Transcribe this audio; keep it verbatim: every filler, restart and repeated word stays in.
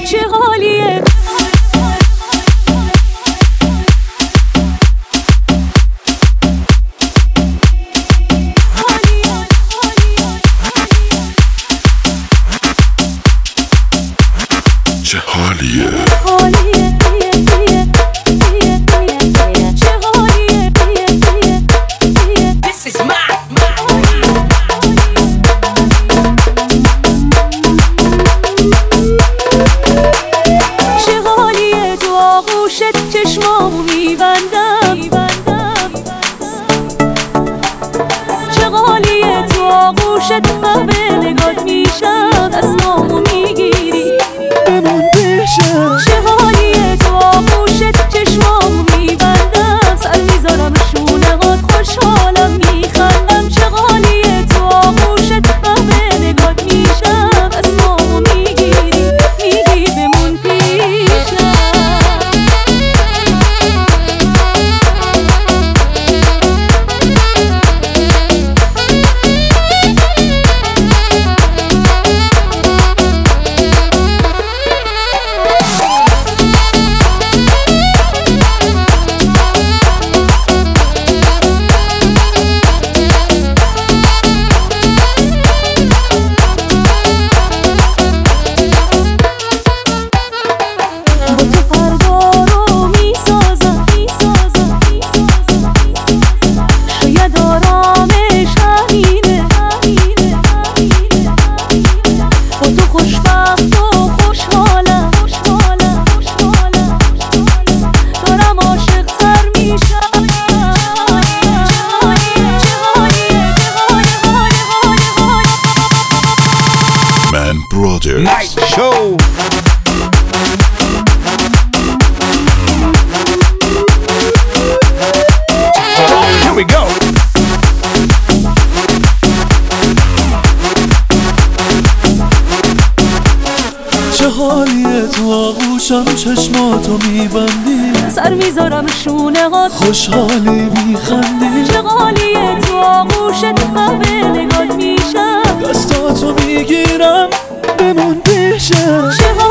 چه حالیه. چه حالیه چشمامو میبندم، چه غالیه تو آغوشت قهوه نگات میشم، دستامو میگیری بمون پیشم. چه حالیه تو آغوشت چشمامو میبندم، سر میذارم شونهات خوشحالم میخندم، چه غالیه تو آغوشت قهوه نگات میشم، دستامو میگیری میگی بمون پیشم. Brothers Night Show. Here we go. چه حالیه تو آغوشم چشماتو میبندی، سر میذارم شونهات خوشحالی میخندی، چه غالیه تو آغوشت قهوه نگات میشم، دستاتو میگیرم بمون پیشم. چه